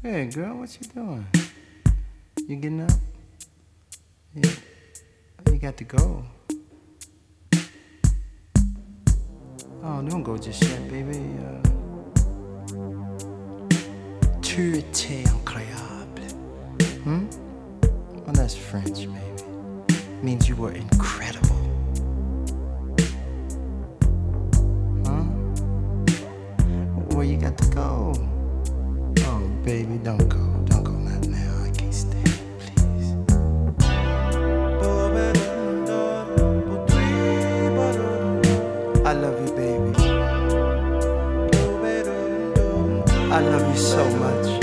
Hey, girl, what you doing? You getting up? Yeah. You got to go. Oh, don't go just yet, baby. Tu étais incroyable. Hmm? Well, that's French, baby. Means you were incredible. Huh? Well, you got to go. Oh, baby, don't go. Don't go not now. I can't stay, please. I love you, baby. I love you so much.